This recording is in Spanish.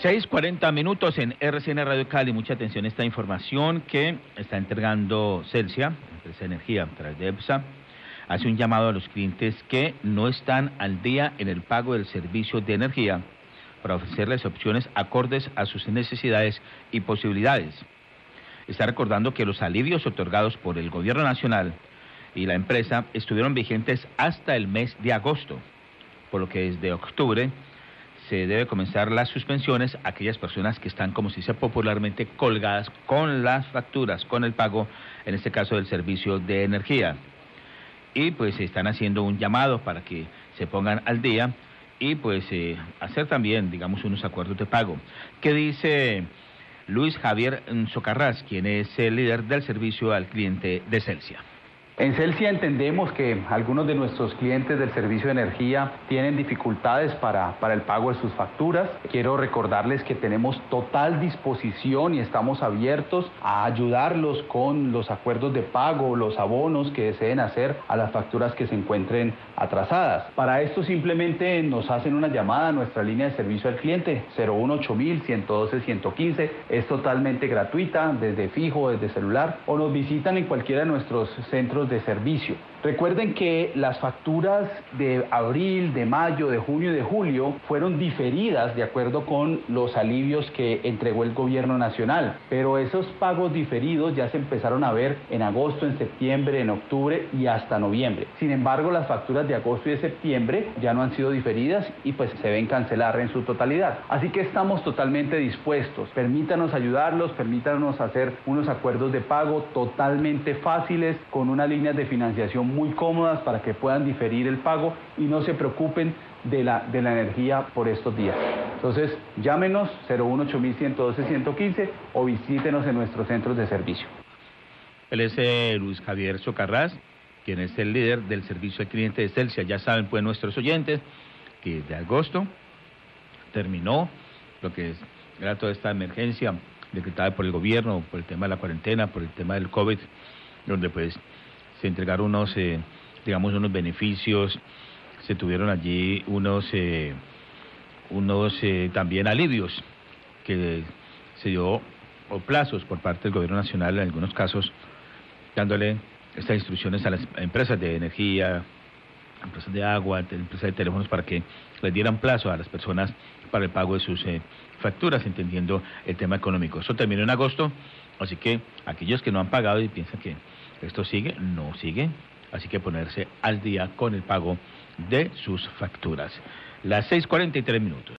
6:40 en RCN Radio Cali. Mucha atención a esta información que está entregando Celsia, empresa de energía, a través de EPSA. Hace un llamado a los clientes que no están al día en el pago del servicio de energía para ofrecerles opciones acordes a sus necesidades y posibilidades. Está recordando que los alivios otorgados por el gobierno nacional y la empresa estuvieron vigentes hasta el mes de agosto, por lo que desde octubre se debe comenzar las suspensiones a aquellas personas que están, como se dice popularmente, colgadas con las facturas, con el pago, en este caso del servicio de energía. Y pues están haciendo un llamado para que se pongan al día y pues hacer también, digamos, unos acuerdos de pago. ¿Qué dice Luis Javier Socarrás, quien es el líder del servicio al cliente de Celsia? En Celsia entendemos que algunos de nuestros clientes del servicio de energía tienen dificultades para el pago de sus facturas. Quiero recordarles que tenemos total disposición y estamos abiertos a ayudarlos con los acuerdos de pago, los abonos que deseen hacer a las facturas que se encuentren atrasadas. Para esto simplemente nos hacen una llamada a nuestra línea de servicio al cliente 018-112-115. Es totalmente gratuita, desde fijo, desde celular, o nos visitan en cualquiera de nuestros centros de servicio. Recuerden que las facturas de abril, de mayo, de junio y de julio fueron diferidas de acuerdo con los alivios que entregó el gobierno nacional, pero esos pagos diferidos ya se empezaron a ver en agosto, en septiembre, en octubre y hasta noviembre. Sin embargo, las facturas de agosto y de septiembre ya no han sido diferidas y pues se ven cancelar en su totalidad. Así que estamos totalmente dispuestos. Permítanos ayudarlos, permítanos hacer unos acuerdos de pago totalmente fáciles con unas líneas de financiación muy cómodas para que puedan diferir el pago y no se preocupen de la energía por estos días. Entonces, llámenos 018-112-115 o visítenos en nuestros centros de servicio. Él es Luis Javier Socarrás, quien es el líder del servicio al cliente de Celsia. Ya saben, pues, nuestros oyentes, que de agosto terminó lo que era toda esta emergencia decretada por el gobierno, por el tema de la cuarentena, por el tema del COVID, donde pues se entregaron unos, digamos, unos beneficios, se tuvieron allí unos también alivios que se dio, o plazos por parte del gobierno nacional en algunos casos, dándole estas instrucciones a las empresas de energía, empresas de agua, empresas de teléfonos, para que les dieran plazo a las personas para el pago de sus facturas, entendiendo el tema económico. Eso terminó en agosto, así que aquellos que no han pagado y piensan que esto sigue, no sigue, así que ponerse al día con el pago de sus facturas. Las 6:43.